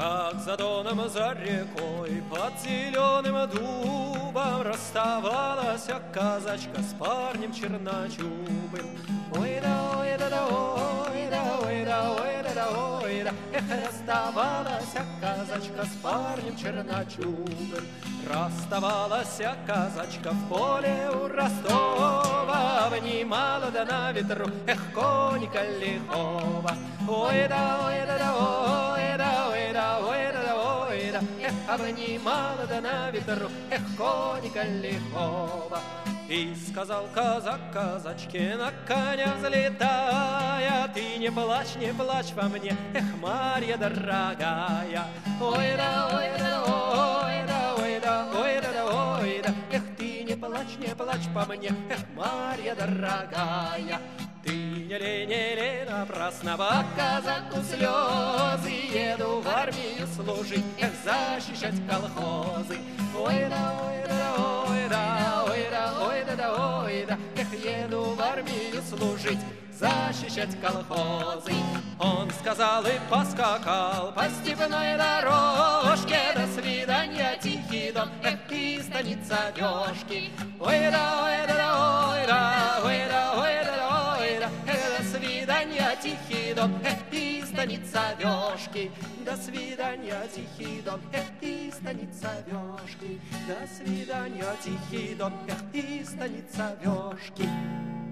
Как за доном, за рекой, под зеленым дубом расставалась казачка с парнем черночубым. Ой да, ой да, да, ой да, ой да, ой да, да, ой да. Эх, расставалась казачка с парнем черночубым. Расставалась казачка в поле у Ростова, обнимала да на ветру, эх, коника лихого. Ой да, ой да, да, ой да, ой да, ой да, да, ой да. Эх, обнимала да на ветру, эх, коника лихого. И сказал казак казачке, на коня взлетая: ты не плачь по мне, эх, Марья дорогая. Ой да, ой да, ой да, ой да, ой да, да, ой да. Эх, ты не плачь по мне, эх, Марья дорогая. Ты не лень напрасно по казаку слезы, еду в армию служить, эх, защищать колхозы. Ой да, ой да, ой да, ой да, ой да, да, ой да. Эх, еду в армию служить, защищать колхозы. Он сказал и поскакал по степной дорожке. До свидания, тихий дом, эх, и станица Вешки. Ой да, ой да, да, ой да, ой да, ой да, да, ой да. Эх, до свидания, тихий дом, эх, и станица Вешки. До свидания, тихий дом, эх, и станица Вешки. До свидания, тихий дом, эх, и станица Вешки.